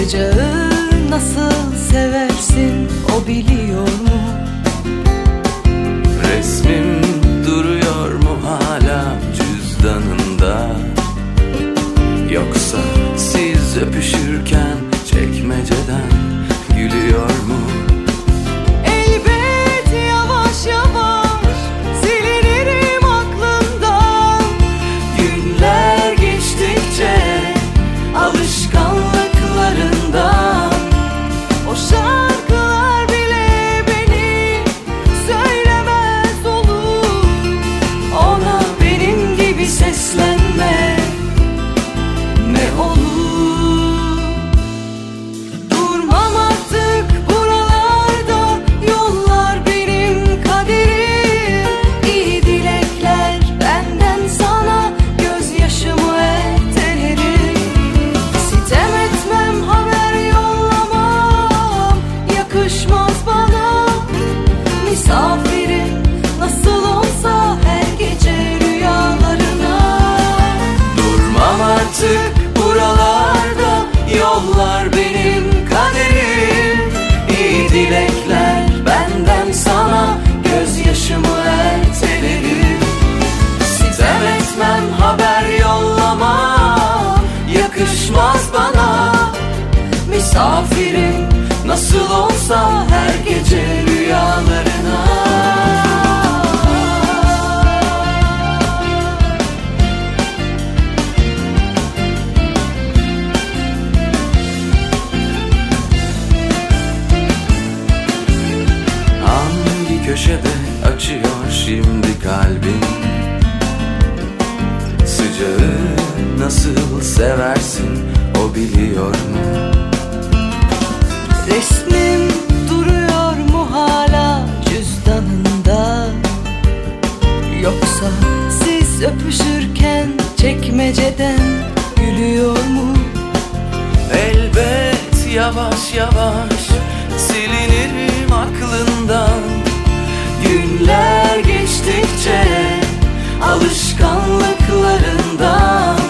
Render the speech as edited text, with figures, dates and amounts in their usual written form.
Sıcağı nasıl seversin o biliyor mu? Resmim duruyor mu hala cüzdanında? Yoksa siz öpüşürken çekmeceden gülüyor mu? Elbet yavaş yavaş silinirim aklından. Günler geçtikçe alışkanlıklarından. O şarkılar bile beni söylemez olur. Ona benim gibi seslenme ne olur. Durmam artık buralarda, yollar benim kaderim. İyi dilekler benden sana, gözyaşımı ertelerim. Sitem etmem, haber yollamam, yakışmaz bana. Misafirim nasıl olsa her gece rüyalarına. Durmam artık buralarda, yollar benim kaderim. İyi dilekler benden sana, gözyaşımı ertelerim. Sitem etmem, haber yollamam, yakışmaz bana. Misafirim nasıl olsa her gece rüyalarına. Hangi köşede açıyor şimdi kalbin? Sıcağı nasıl seversin o biliyor mu? Resmim duruyor mu hala cüzdanında? Yoksa siz öpüşürken çekmeceden gülüyor mu? Elbet yavaş yavaş silinirim aklından. Günler geçtikçe alışkanlıklarından.